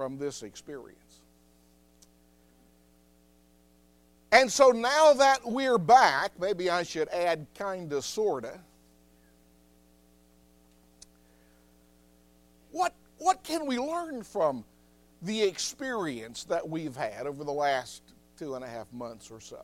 from this experience. And so now that we're back, maybe I should add kinda, sorta, what can we learn from the experience that we've had over the last 2.5 months or so?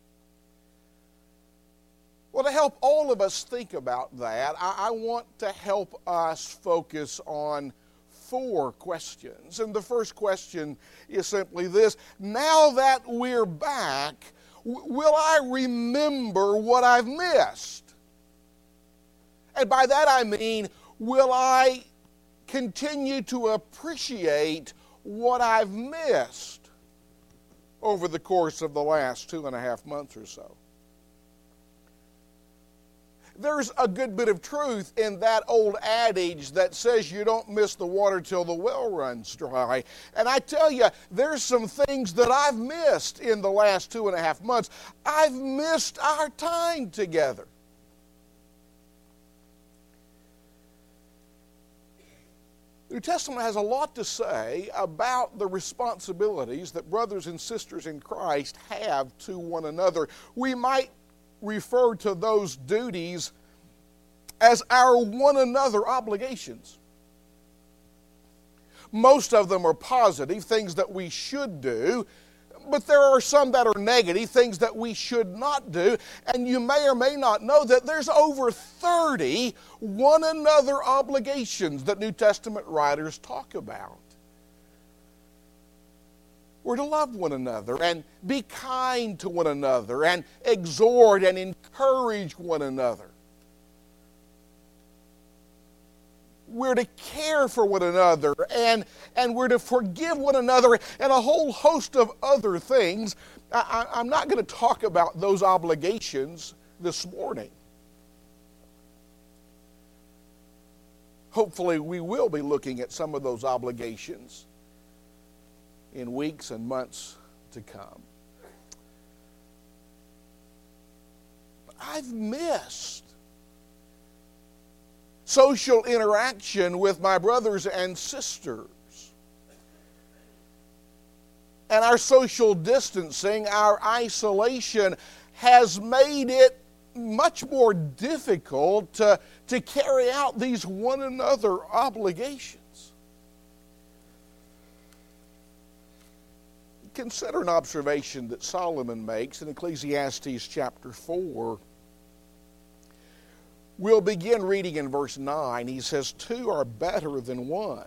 Well, to help all of us think about that, I want to help us focus on 4 questions. And the first question is simply this: now that we're back, will I remember what I've missed? And by that I mean, will I continue to appreciate what I've missed over the course of the last 2.5 months or so? There's a good bit of truth in that old adage that says you don't miss the water till the well runs dry. And I tell you, there's some things that I've missed in the last 2.5 months. I've missed our time together. The New Testament has a lot to say about the responsibilities that brothers and sisters in Christ have to one another. We might refer to those duties as our one another obligations. Most of them are positive, things that we should do, but there are some that are negative, things that we should not do. And you may or may not know that there's over 30 one another obligations that New Testament writers talk about. We're to love one another and be kind to one another and exhort and encourage one another. We're to care for one another and we're to forgive one another and a whole host of other things. I'm not going to talk about those obligations this morning. Hopefully we will be looking at some of those obligations in weeks and months to come. But I've missed social interaction with my brothers and sisters. And our social distancing, our isolation has made it much more difficult to carry out these one another obligations. Consider an observation that Solomon makes in Ecclesiastes chapter 4. We'll begin reading in verse 9. He says, 2 are better than 1,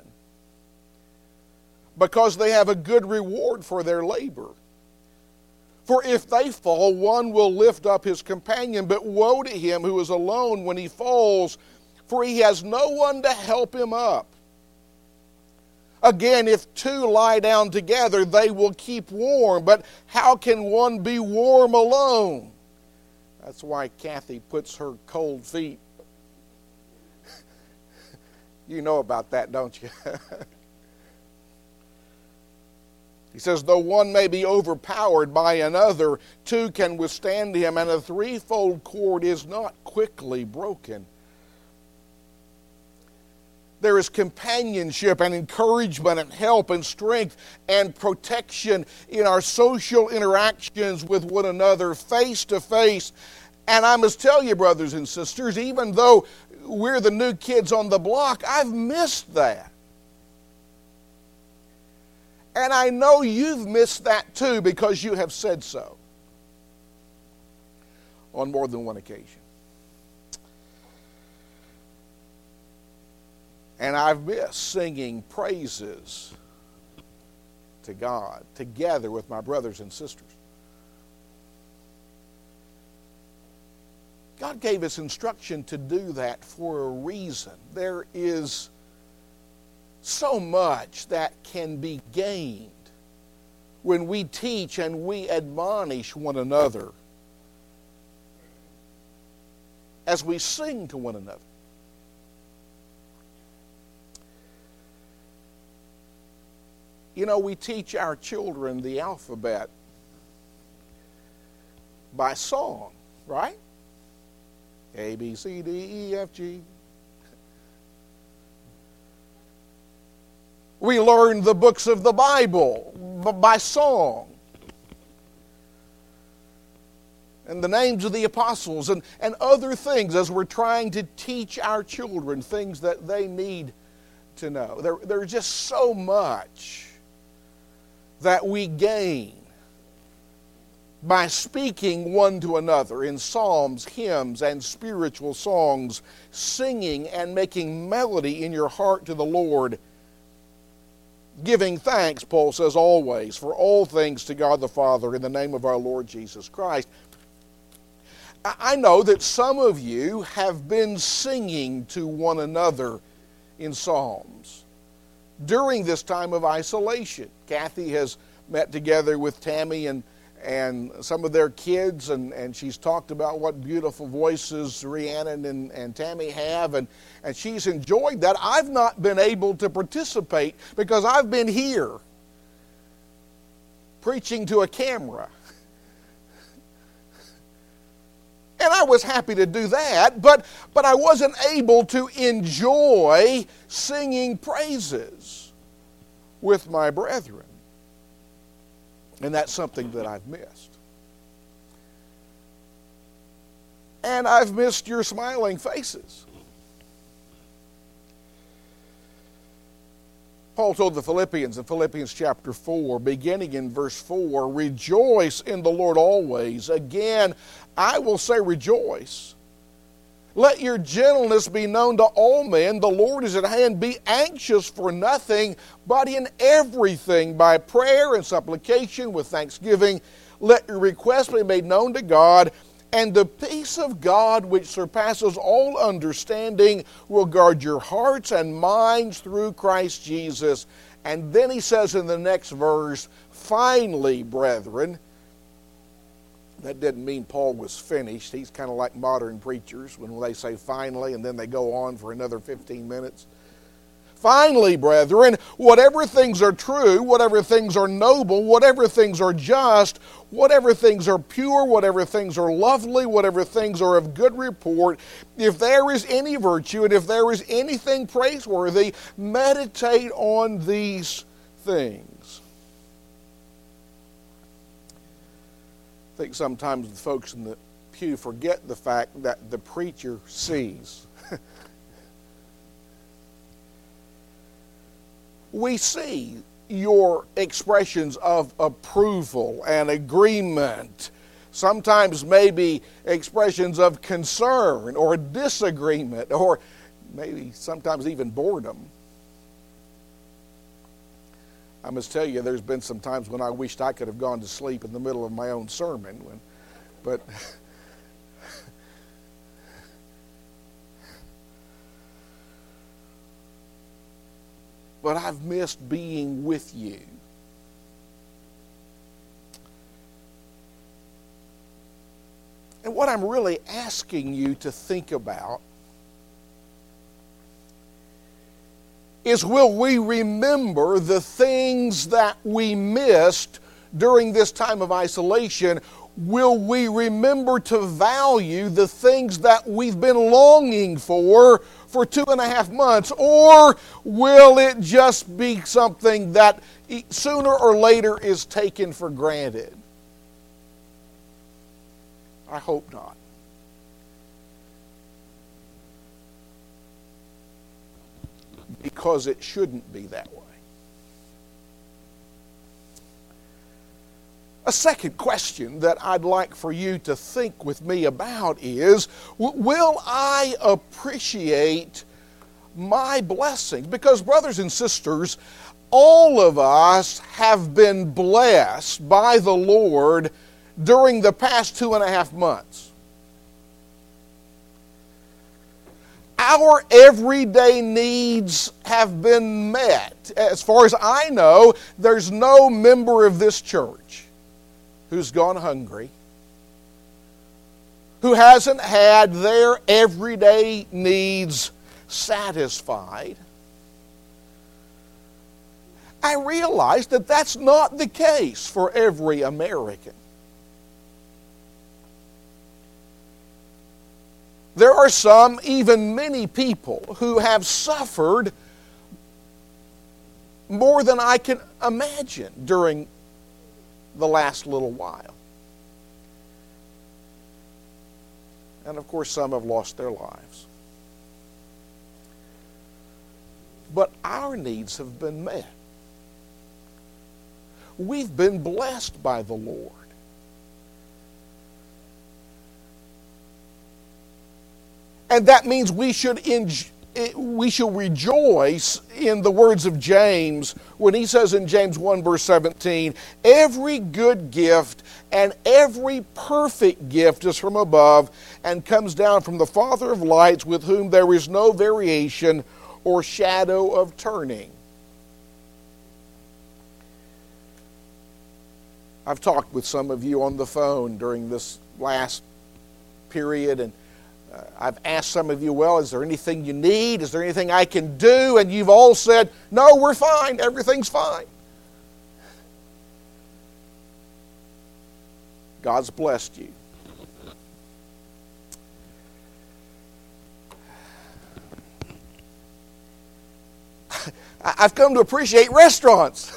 because they have a good reward for their labor. For if they fall, one will lift up his companion, but woe to him who is alone when he falls, for he has no one to help him up. Again, if 2 lie down together, they will keep warm, but how can one be warm alone? That's why Kathy puts her cold feet. You know about that, don't you? He says, though one may be overpowered by another, 2 can withstand him, and a threefold cord is not quickly broken. There is companionship and encouragement and help and strength and protection in our social interactions with one another, face to face. And I must tell you, brothers and sisters, even though we're the new kids on the block, I've missed that. And I know you've missed that too, because you have said so on more than one occasion. And I've missed singing praises to God together with my brothers and sisters. God gave us instruction to do that for a reason. There is so much that can be gained when we teach and we admonish one another as we sing to one another. You know, we teach our children the alphabet by song, right? A, B, C, D, E, F, G. We learn the books of the Bible by song. And the names of the apostles and other things as we're trying to teach our children things that they need to know. There's just so much that we gain by speaking one to another in psalms, hymns, and spiritual songs, singing and making melody in your heart to the Lord, giving thanks, Paul says, always, for all things to God the Father in the name of our Lord Jesus Christ. I know that some of you have been singing to one another in psalms during this time of isolation. Kathy has met together with Tammy and some of their kids, and she's talked about what beautiful voices Rhiannon and Tammy have, and she's enjoyed that. I've not been able to participate because I've been here preaching to a camera. And I was happy to do that, but I wasn't able to enjoy singing praises with my brethren. And that's something that I've missed. And I've missed your smiling faces. Paul told the Philippians in Philippians chapter 4, beginning in verse 4, "Rejoice in the Lord always. Again, I will say rejoice. Let your gentleness be known to all men. The Lord is at hand. Be anxious for nothing, but in everything, by prayer and supplication with thanksgiving, let your requests be made known to God, and the peace of God, which surpasses all understanding, will guard your hearts and minds through Christ Jesus." And then he says in the next verse, "Finally, brethren," that didn't mean Paul was finished. He's kind of like modern preachers when they say finally and then they go on for another 15 minutes. "Finally, brethren, whatever things are true, whatever things are noble, whatever things are just, whatever things are pure, whatever things are lovely, whatever things are of good report, if there is any virtue and if there is anything praiseworthy, meditate on these things." I think sometimes the folks in the pew forget the fact that the preacher sees. We see your expressions of approval and agreement, sometimes maybe expressions of concern or disagreement, or maybe sometimes even boredom. I must tell you, there's been some times when I wished I could have gone to sleep in the middle of my own sermon, but I've missed being with you. And what I'm really asking you to think about is, will we remember the things that we missed during this time of isolation? Will we remember to value the things that we've been longing for 2.5 months? Or will it just be something that sooner or later is taken for granted? I hope not. Because it shouldn't be that way. A second question that I'd like for you to think with me about is, will I appreciate my blessings? Because, brothers and sisters, all of us have been blessed by the Lord during the past 2.5 months. Our everyday needs have been met. As far as I know, there's no member of this church who's gone hungry, who hasn't had their everyday needs satisfied. I realize that that's not the case for every American. There are some, even many people, who have suffered more than I can imagine during the last little while. And of course, some have lost their lives. But our needs have been met. We've been blessed by the Lord. And that means we should rejoice in the words of James when he says in James 1 verse 17, every good gift and every perfect gift is from above and comes down from the Father of lights, with whom there is no variation or shadow of turning. I've talked with some of you on the phone during this last period, and I've asked some of you, well, is there anything you need? Is there anything I can do? And you've all said, no, we're fine. Everything's fine. God's blessed you. I've come to appreciate restaurants.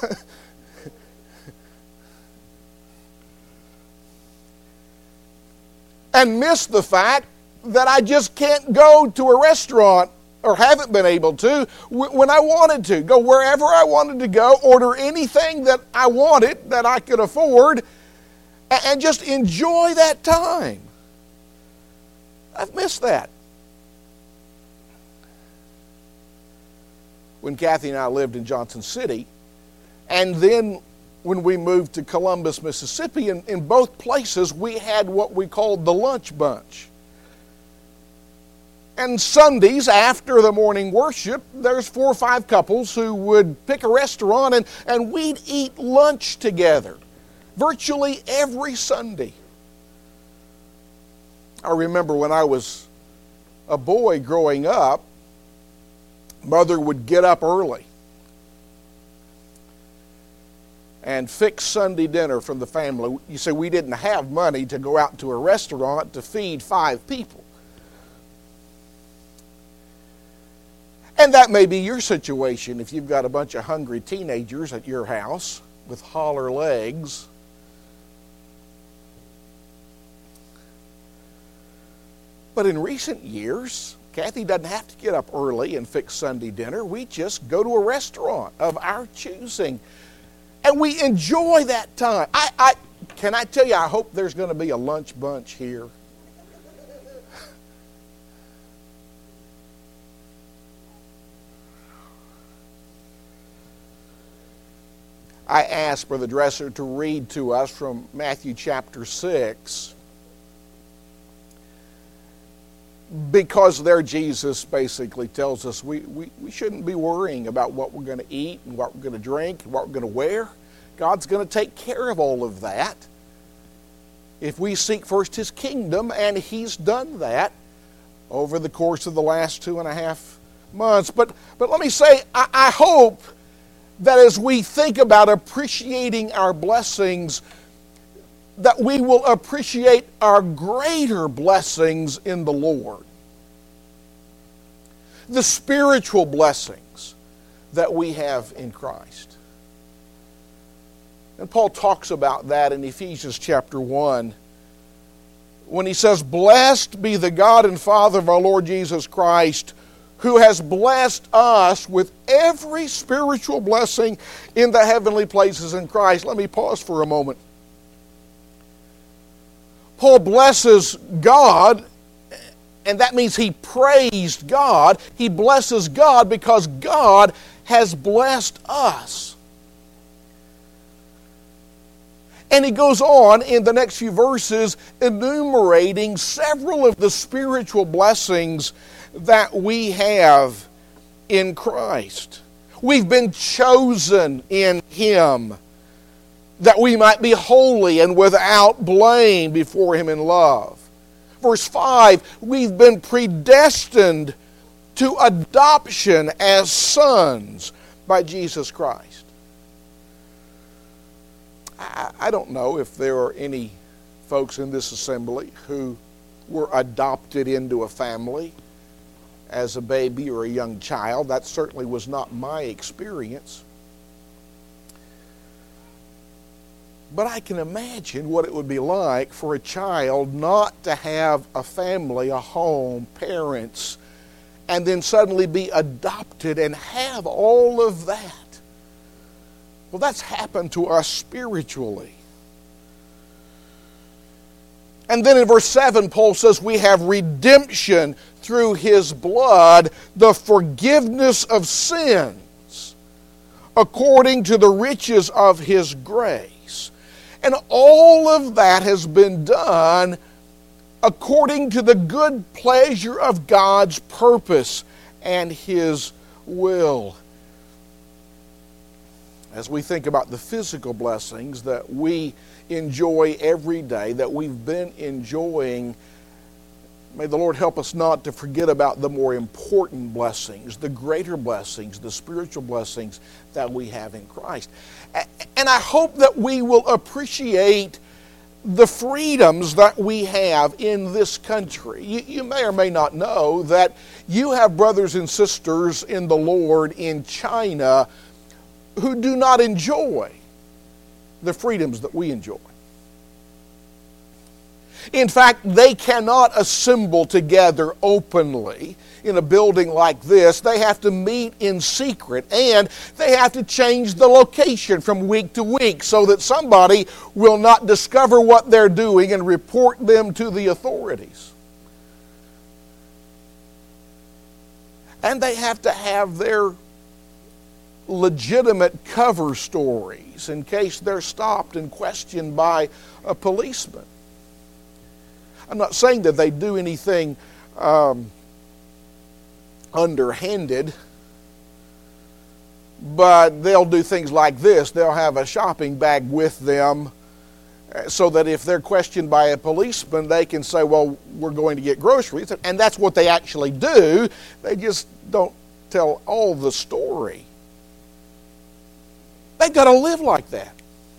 And miss the fact that I just can't go to a restaurant, or haven't been able to, when I wanted to. Go wherever I wanted to go, order anything that I wanted, that I could afford, and just enjoy that time. I've missed that. When Kathy and I lived in Johnson City, and then when we moved to Columbus, Mississippi, in both places we had what we called the lunch bunch. And Sundays after the morning worship, there's 4 or 5 couples who would pick a restaurant and we'd eat lunch together virtually every Sunday. I remember when I was a boy growing up, Mother would get up early and fix Sunday dinner from the family. You say we didn't have money to go out to a restaurant to feed 5 people. And that may be your situation if you've got a bunch of hungry teenagers at your house with holler legs. But in recent years, Kathy doesn't have to get up early and fix Sunday dinner. We just go to a restaurant of our choosing. And we enjoy that time. Can I tell you, I hope there's going to be a lunch bunch here. I asked Brother Dresser to read to us from Matthew chapter 6, because there Jesus basically tells us we shouldn't be worrying about what we're going to eat and what we're going to drink and what we're going to wear. God's going to take care of all of that if we seek first His kingdom, and He's done that over the course of the last 2.5 months. But let me say, I hope that as we think about appreciating our blessings, that we will appreciate our greater blessings in the Lord. The spiritual blessings that we have in Christ. And Paul talks about that in Ephesians chapter 1 when he says, "Blessed be the God and Father of our Lord Jesus Christ, who has blessed us with every spiritual blessing in the heavenly places in Christ." Let me pause for a moment. Paul blesses God, and that means he praised God. He blesses God because God has blessed us. And he goes on in the next few verses enumerating several of the spiritual blessings that we have in Christ. We've been chosen in Him that we might be holy and without blame before Him in love. Verse 5, we've been predestined to adoption as sons by Jesus Christ. I don't know if there are any folks in this assembly who were adopted into a family as a baby or a young child. That certainly was not my experience. But I can imagine what it would be like for a child not to have a family, a home, parents, and then suddenly be adopted and have all of that. Well, that's happened to us spiritually. And then in verse 7, Paul says we have redemption through His blood, the forgiveness of sins, according to the riches of His grace. And all of that has been done according to the good pleasure of God's purpose and His will. As we think about the physical blessings that we enjoy every day, that we've been enjoying, may the Lord help us not to forget about the more important blessings, the greater blessings, the spiritual blessings that we have in Christ. And I hope that we will appreciate the freedoms that we have in this country. You may or may not know that you have brothers and sisters in the Lord in China who do not enjoy the freedoms that we enjoy. In fact, they cannot assemble together openly in a building like this. They have to meet in secret, and they have to change the location from week to week so that somebody will not discover what they're doing and report them to the authorities. And they have to have their legitimate cover stories in case they're stopped and questioned by a policeman. I'm not saying that they do anything underhanded, but they'll do things like this. They'll have a shopping bag with them so that if they're questioned by a policeman, they can say, well, we're going to get groceries. And that's what they actually do. They just don't tell all the story. They've got to live like that.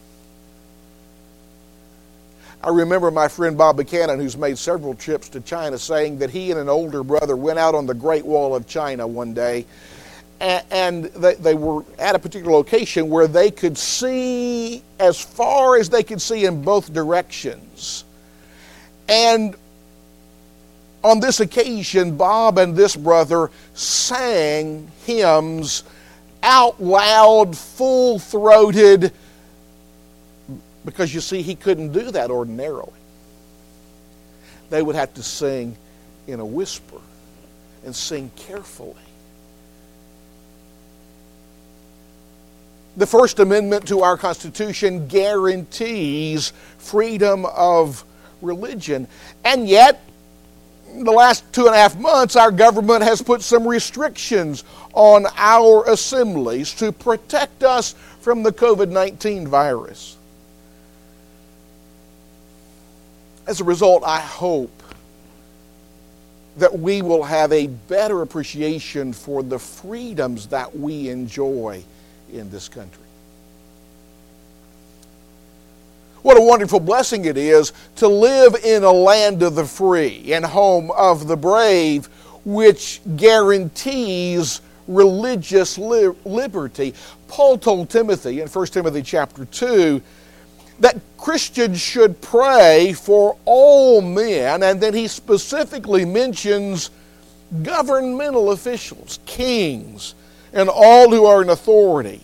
I remember my friend Bob Buchanan, who's made several trips to China, saying that he and an older brother went out on the Great Wall of China one day, and they were at a particular location where they could see as far as they could see in both directions. And on this occasion, Bob and this brother sang hymns out loud, full-throated, because you see, he couldn't do that ordinarily. They would have to sing in a whisper and sing carefully. The First Amendment to our Constitution guarantees freedom of religion, and yet, the last 2.5 months, our government has put some restrictions on our assemblies to protect us from the COVID-19 virus. As a result, I hope that we will have a better appreciation for the freedoms that we enjoy in this country. What a wonderful blessing it is to live in a land of the free and home of the brave, which guarantees religious liberty. Paul told Timothy in 1 Timothy chapter 2 that Christians should pray for all men, and then he specifically mentions governmental officials, kings, and all who are in authority.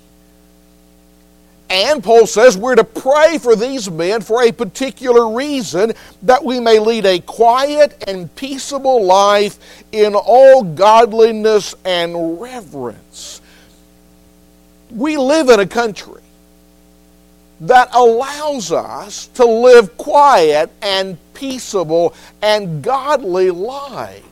And Paul says we're to pray for these men for a particular reason, that we may lead a quiet and peaceable life in all godliness and reverence. We live in a country that allows us to live quiet and peaceable and godly lives.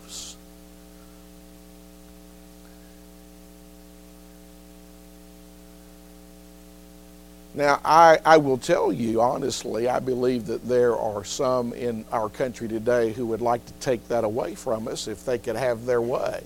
Now, I will tell you, honestly, I believe that there are some in our country today who would like to take that away from us if they could have their way.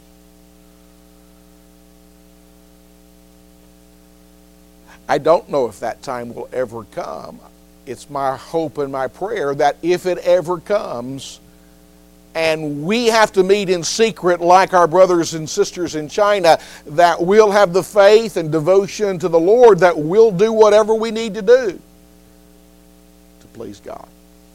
I don't know if that time will ever come. It's my hope and my prayer that if it ever comes, and we have to meet in secret like our brothers and sisters in China, that we'll have the faith and devotion to the Lord, that we'll do whatever we need to do. please God.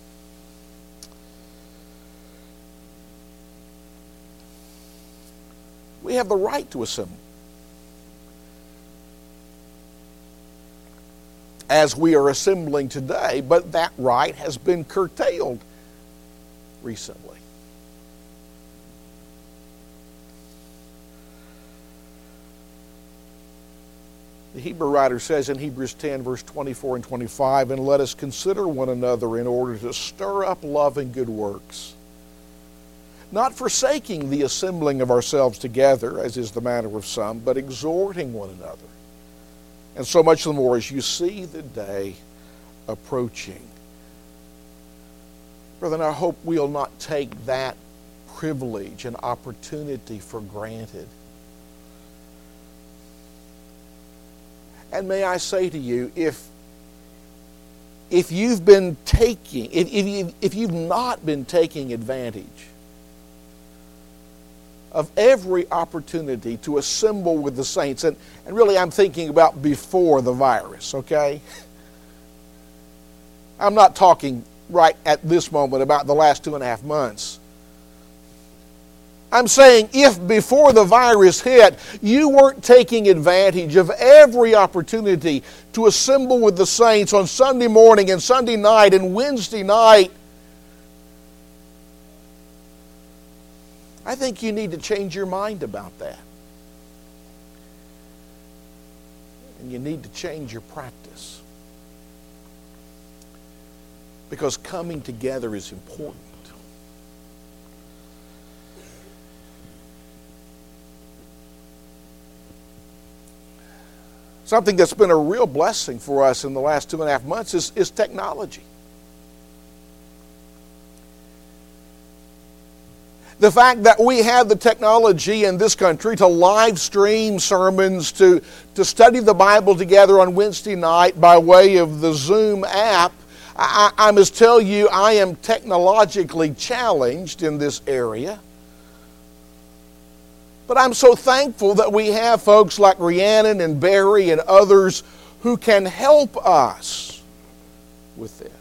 We have the right to assemble, as we are assembling today, but that right has been curtailed recently. The Hebrew writer says in Hebrews 10, verse 24 and 25, "And let us consider one another in order to stir up love and good works, not forsaking the assembling of ourselves together, as is the manner of some, but exhorting one another. And so much the more as you see the day approaching." Brethren, I hope we'll not take that privilege and opportunity for granted. And may I say to you, if you've been taking, if you've not been taking advantage of every opportunity to assemble with the saints, and really I'm thinking about before the virus, okay? I'm not talking right at this moment about the last 2.5 months. I'm saying if before the virus hit, you weren't taking advantage of every opportunity to assemble with the saints on Sunday morning and Sunday night and Wednesday night, I think you need to change your mind about that. And you need to change your practice. Because coming together is important. Something that's been a real blessing for us in the last 2.5 months is technology. The fact that we have the technology in this country to live stream sermons, to study the Bible together on Wednesday night by way of the Zoom app, I must tell you, I am technologically challenged in this area. But I'm so thankful that we have folks like Rhiannon and Barry and others who can help us with this.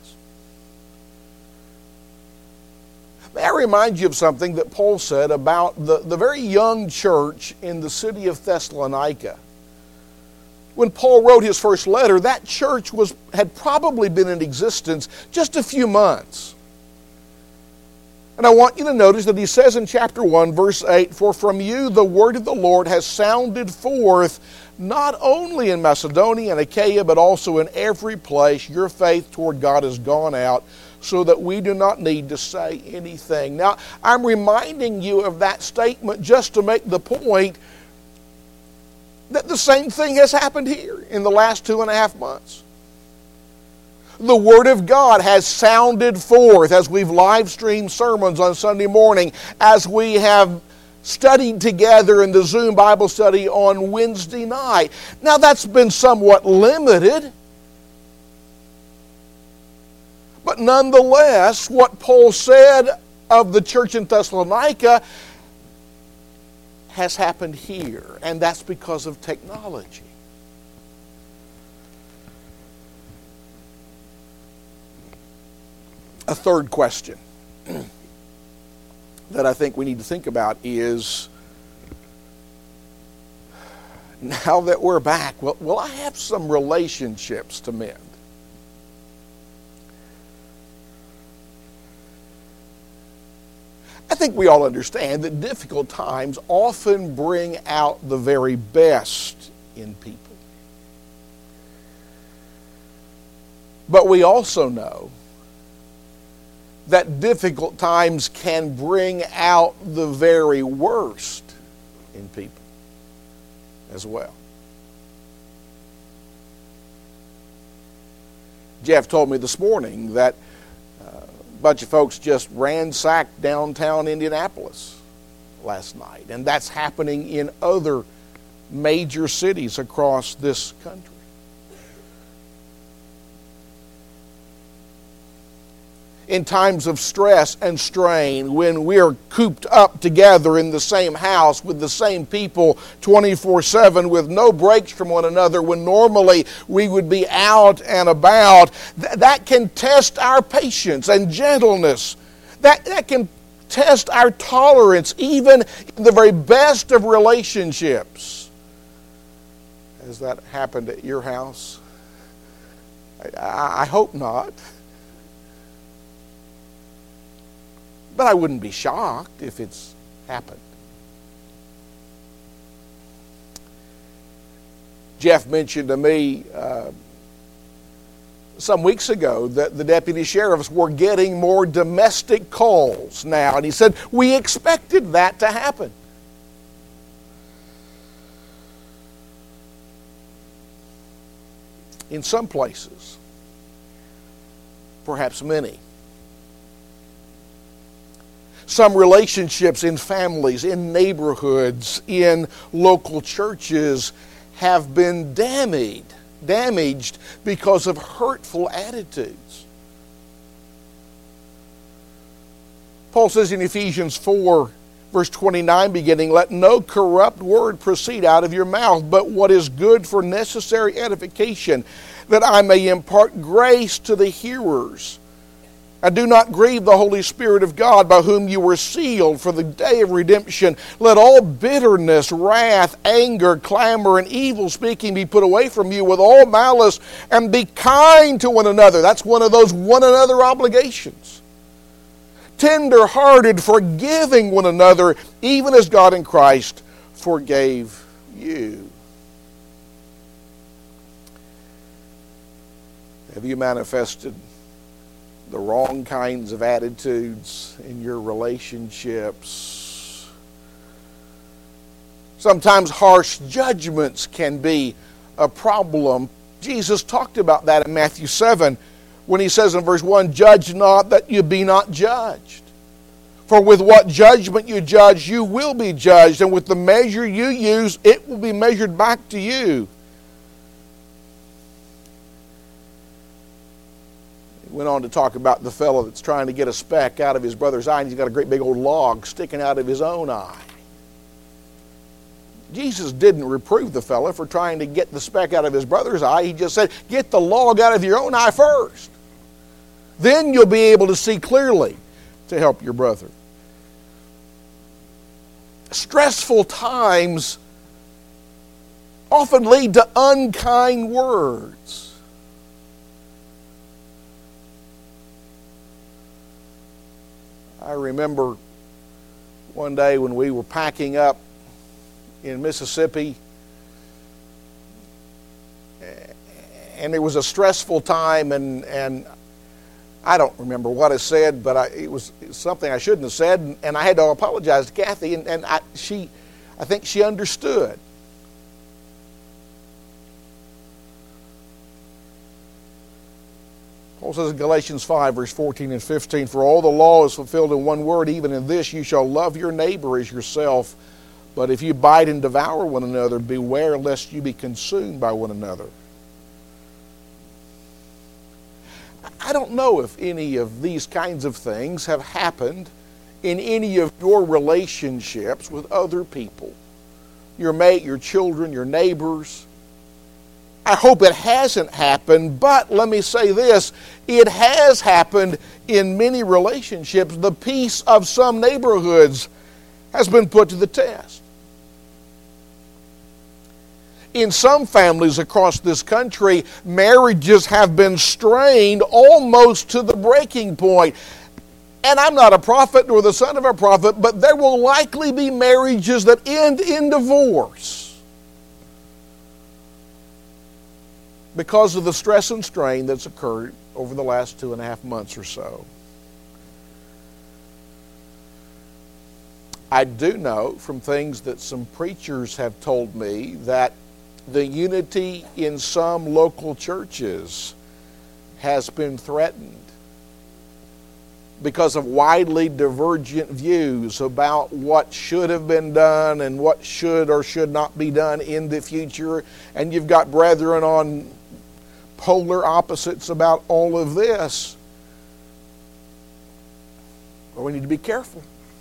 May I remind you of something that Paul said about the very young church in the city of Thessalonica. When Paul wrote his first letter, that church had probably been in existence just a few months. And I want you to notice that he says in chapter 1, verse 8, "For from you the word of the Lord has sounded forth, not only in Macedonia and Achaia, but also in every place. Your faith toward God has gone out, so that we do not need to say anything." Now, I'm reminding you of that statement just to make the point that the same thing has happened here in the last 2.5 months. The Word of God has sounded forth as we've live streamed sermons on Sunday morning, as we have studied together in the Zoom Bible study on Wednesday night. Now that's been somewhat limited, but nonetheless, what Paul said of the church in Thessalonica has happened here, and that's because of technology. A third question that I think we need to think about is, now that we're back, will I have some relationships to mend? I think we all understand that difficult times often bring out the very best in people. But we also know that difficult times can bring out the very worst in people as well. Jeff told me this morning that a bunch of folks just ransacked downtown Indianapolis last night, and that's happening in other major cities across this country. in times of stress and strain, when we're cooped up together in the same house with the same people 24/7 with no breaks from one another, when normally we would be out and about, that can test our patience and gentleness. That can test our tolerance, even in the very best of relationships. Has that happened at your house? I hope not. But I wouldn't be shocked if it's happened. Jeff mentioned to me some weeks ago that the deputy sheriffs were getting more domestic calls now. And he said, we expected that to happen. In some places, perhaps many, some relationships in families, in neighborhoods, in local churches have been damaged because of hurtful attitudes. Paul says in Ephesians 4, verse 29 beginning, let no corrupt word proceed out of your mouth, but what is good for necessary edification, that I may impart grace to the hearers. And do not grieve the Holy Spirit of God, by whom you were sealed for the day of redemption. Let all bitterness, wrath, anger, clamor, and evil speaking be put away from you with all malice, and be kind to one another. That's one of those one another obligations. Tender-hearted, forgiving one another, even as God in Christ forgave you. Have you manifested the wrong kinds of attitudes in your relationships? Sometimes harsh judgments can be a problem. Jesus talked about that in Matthew 7 when he says in verse 1, judge not that you be not judged. For with what judgment you judge, you will be judged, and with the measure you use, it will be measured back to you. Went on to talk about the fellow that's trying to get a speck out of his brother's eye, and he's got a great big old log sticking out of his own eye. Jesus didn't reprove the fellow for trying to get the speck out of his brother's eye. He just said, get the log out of your own eye first. Then you'll be able to see clearly to help your brother. Stressful times often lead to unkind words. I remember one day when we were packing up in Mississippi, and it was a stressful time, and I don't remember what I said, but it was something I shouldn't have said, and I had to apologize to Kathy, and I think she understood. Paul says in Galatians 5, verse 14 and 15, for all the law is fulfilled in one word, even in this, you shall love your neighbor as yourself. But if you bite and devour one another, beware lest you be consumed by one another. I don't know if any of these kinds of things have happened in any of your relationships with other people. Your mate, your children, your neighbors. I hope it hasn't happened, but let me say this, it has happened in many relationships. The peace of some neighborhoods has been put to the test. In some families across this country, marriages have been strained almost to the breaking point. And I'm not a prophet nor the son of a prophet, but there will likely be marriages that end in divorce because of the stress and strain that's occurred over the last 2.5 months or so. I do know from things that some preachers have told me that the unity in some local churches has been threatened because of widely divergent views about what should have been done and what should or should not be done in the future. And you've got brethren on polar opposites about all of this. Well, we need to be careful.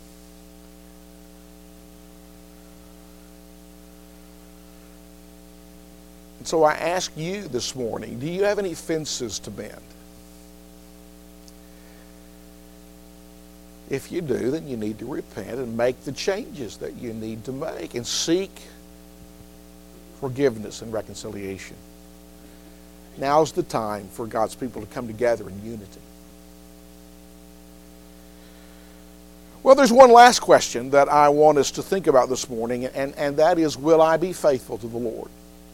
And so I ask you this morning, do you have any fences to mend? If you do, then you need to repent and make the changes that you need to make and seek forgiveness and reconciliation. Now's the time for God's people to come together in unity. Well, there's one last question that I want us to think about this morning, and that is, will I be faithful to the Lord?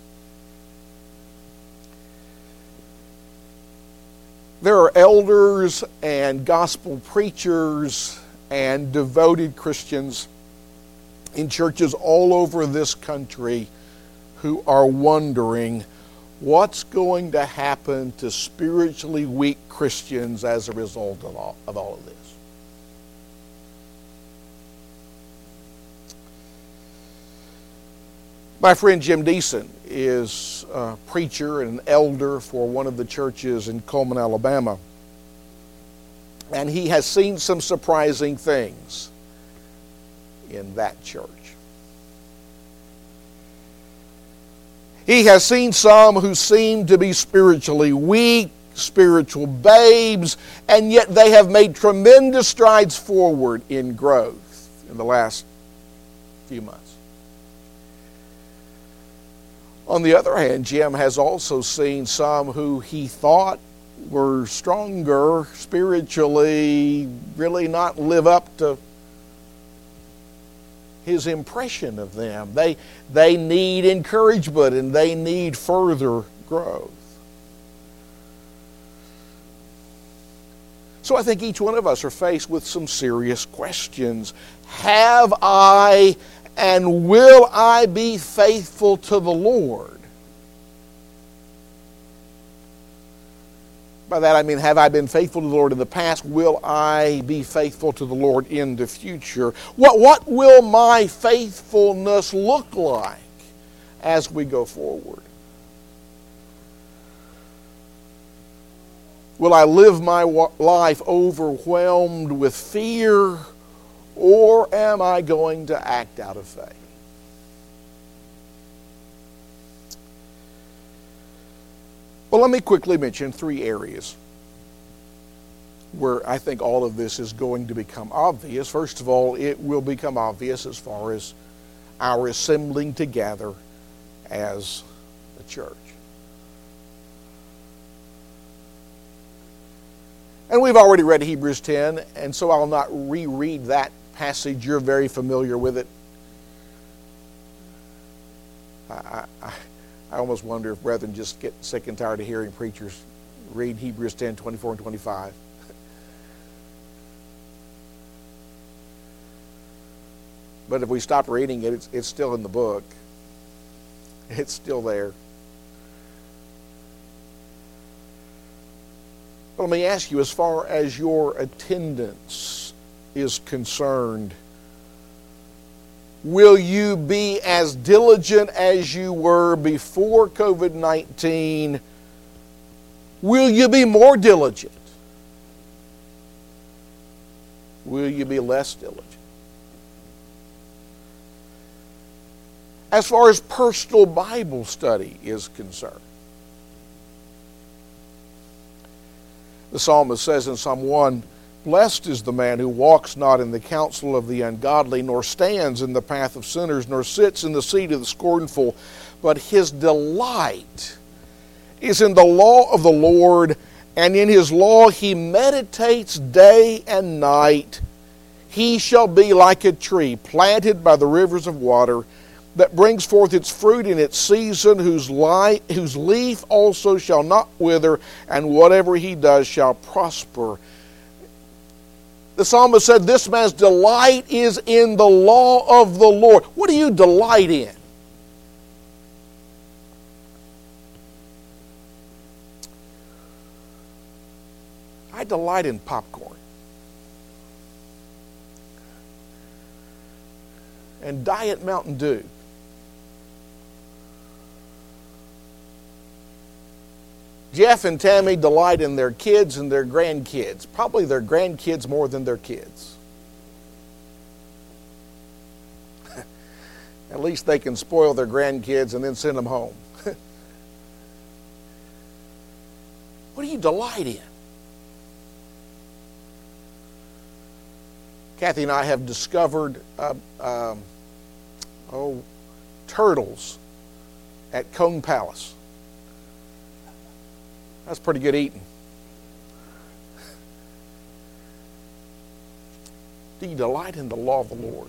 There are elders and gospel preachers and devoted Christians in churches all over this country who are wondering what's going to happen to spiritually weak Christians as a result of all of this. My friend Jim Deason is a preacher and an elder for one of the churches in Coleman, Alabama. And he has seen some surprising things in that church. He has seen some who seem to be spiritually weak, spiritual babes, and yet they have made tremendous strides forward in growth in the last few months. On the other hand, Jim has also seen some who he thought were stronger spiritually really not live up to his impression of them. They need encouragement and they need further growth. So I think each one of us are faced with some serious questions. Have I and will I be faithful to the Lord? By that I mean, have I been faithful to the Lord in the past? Will I be faithful to the Lord in the future? What will my faithfulness look like as we go forward? Will I live my life overwhelmed with fear, or am I going to act out of faith? Well, let me quickly mention 3 areas where I think all of this is going to become obvious. First of all, it will become obvious as far as our assembling together as a church. And we've already read Hebrews 10, and so I'll not reread that passage. You're very familiar with it. I almost wonder if brethren just get sick and tired of hearing preachers read Hebrews 10, 24 and 25. But if we stop reading it, it's still in the book. It's still there. But let me ask you, as far as your attendance is concerned, will you be as diligent as you were before COVID-19? Will you be more diligent? Will you be less diligent? As far as personal Bible study is concerned, the psalmist says in Psalm 1, "Blessed is the man who walks not in the counsel of the ungodly, nor stands in the path of sinners, nor sits in the seat of the scornful, but his delight is in the law of the Lord, and in his law he meditates day and night. He shall be like a tree planted by the rivers of water, that brings forth its fruit in its season, whose leaf also shall not wither, and whatever he does shall prosper." The psalmist said, this man's delight is in the law of the Lord. What do you delight in? I delight in popcorn and Diet Mountain Dew. Jeff and Tammy delight in their kids and their grandkids. Probably their grandkids more than their kids. At least they can spoil their grandkids and then send them home. What do you delight in? Kathy and I have discovered turtles at Cone Palace. That's pretty good eating. Do you delight in the law of the Lord?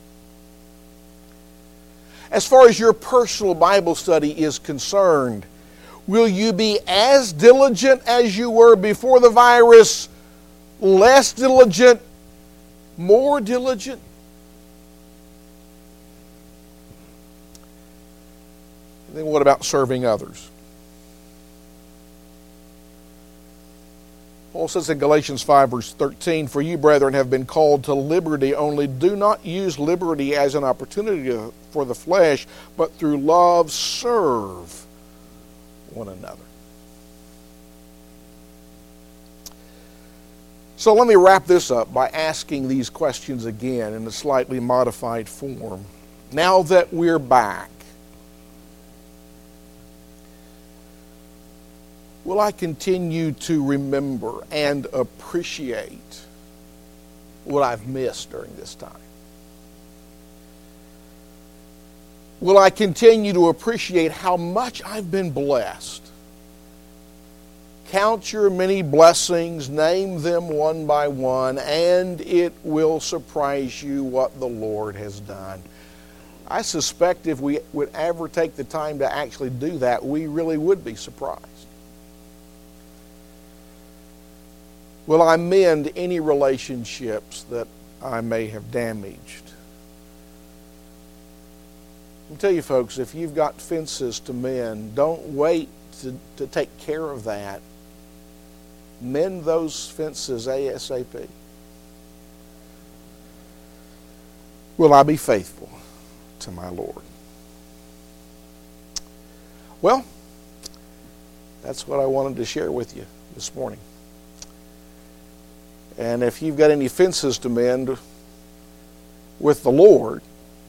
As far as your personal Bible study is concerned, will you be as diligent as you were before the virus, less diligent, more diligent? And then what about serving others? Paul says in Galatians 5, verse 13, "For you, brethren, have been called to liberty, only do not use liberty as an opportunity for the flesh, but through love serve one another." So let me wrap this up by asking these questions again in a slightly modified form. Now that we're back, will I continue to remember and appreciate what I've missed during this time? Will I continue to appreciate how much I've been blessed? Count your many blessings, name them one by one, and it will surprise you what the Lord has done. I suspect if we would ever take the time to actually do that, we really would be surprised. Will I mend any relationships that I may have damaged? I'll tell you folks, if you've got fences to mend, don't wait to take care of that. Mend those fences ASAP. Will I be faithful to my Lord? Well, that's what I wanted to share with you this morning. And if you've got any fences to mend with the Lord,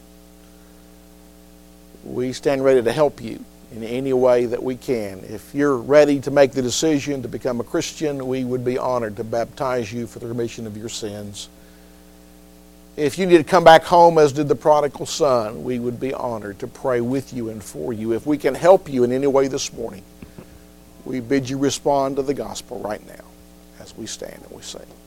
we stand ready to help you in any way that we can. If you're ready to make the decision to become a Christian, we would be honored to baptize you for the remission of your sins. If you need to come back home as did the prodigal son, we would be honored to pray with you and for you. If we can help you in any way this morning, we bid you respond to the gospel right now as we stand and we sing.